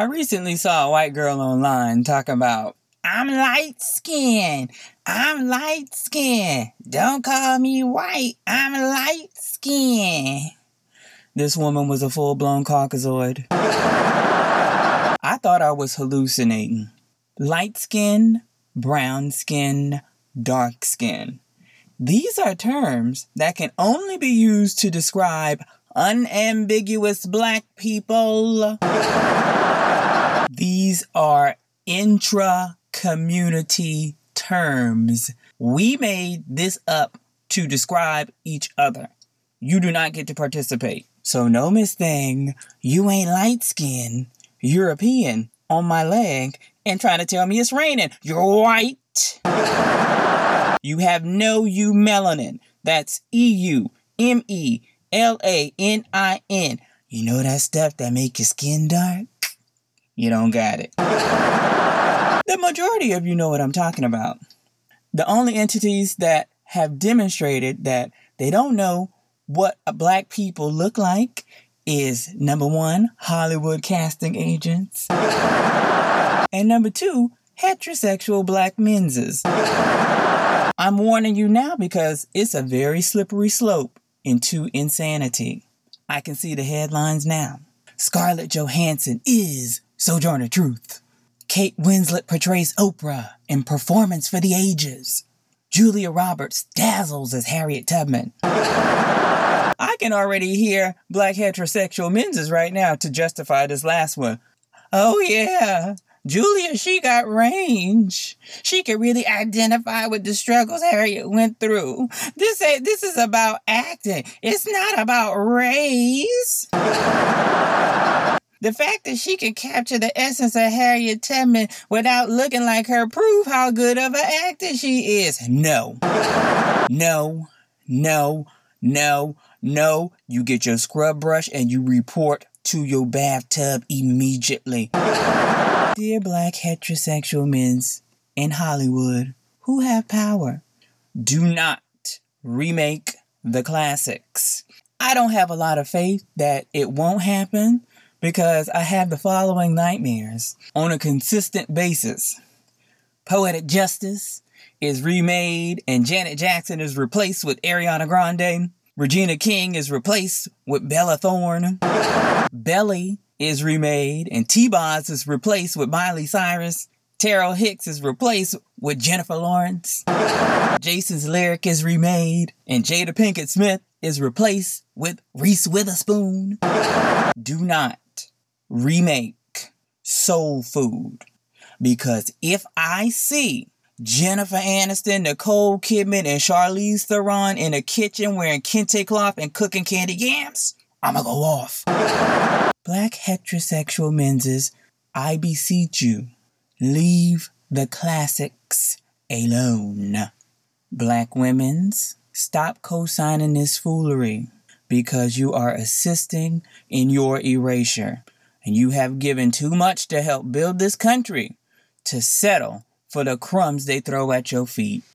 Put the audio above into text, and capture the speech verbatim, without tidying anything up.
I recently saw a white girl online talking about, I'm light-skinned. I'm light-skinned. Don't call me white. I'm light-skinned. This woman was a full-blown Caucasoid. I thought I was hallucinating. Light skin, brown skin, dark skin. These are terms that can only be used to describe unambiguous black people. These are intra-community terms. We made this up to describe each other. You do not get to participate. So no, Miss Thing, you ain't light-skinned, European on my leg and trying to tell me it's raining. You're white. You have no eumelanin. That's E U M E L A N I N. You know that stuff that make your skin dark? You don't got it. The majority of you know what I'm talking about. The only entities that have demonstrated that they don't know what black people look like is, number one, Hollywood casting agents. And number two, heterosexual black menses. I'm warning you now because it's a very slippery slope into insanity. I can see the headlines now. Scarlett Johansson is Sojourner Truth. Kate Winslet portrays Oprah in Performance for the Ages. Julia Roberts dazzles as Harriet Tubman. I can already hear black heterosexual menses right now to justify this last one. Oh yeah, Julia, she got range. She can really identify with the struggles Harriet went through. This ain't, this is about acting. It's not about race. The fact that she can capture the essence of Harriet Tubman without looking like her prove how good of an actor she is. No. No. No. No. No. You get your scrub brush and you report to your bathtub immediately. Dear black heterosexual men in Hollywood who have power, do not remake the classics. I don't have a lot of faith that it won't happen because I have the following nightmares on a consistent basis. Poetic Justice is remade and Janet Jackson is replaced with Ariana Grande. Regina King is replaced with Bella Thorne. Belly is remade and T-Boz is replaced with Miley Cyrus. Terrell Hicks is replaced with Jennifer Lawrence. Jason's Lyric is remade and Jada Pinkett Smith is replaced with Reese Witherspoon. Do not remake Soul Food, because if I see Jennifer Aniston, Nicole Kidman, and Charlize Theron in a kitchen wearing kente cloth and cooking candy yams, I'ma go off. Black heterosexual menses, I beseech you, leave the classics alone. Black women's, stop co-signing this foolery because you are assisting in your erasure. And you have given too much to help build this country to settle for the crumbs they throw at your feet.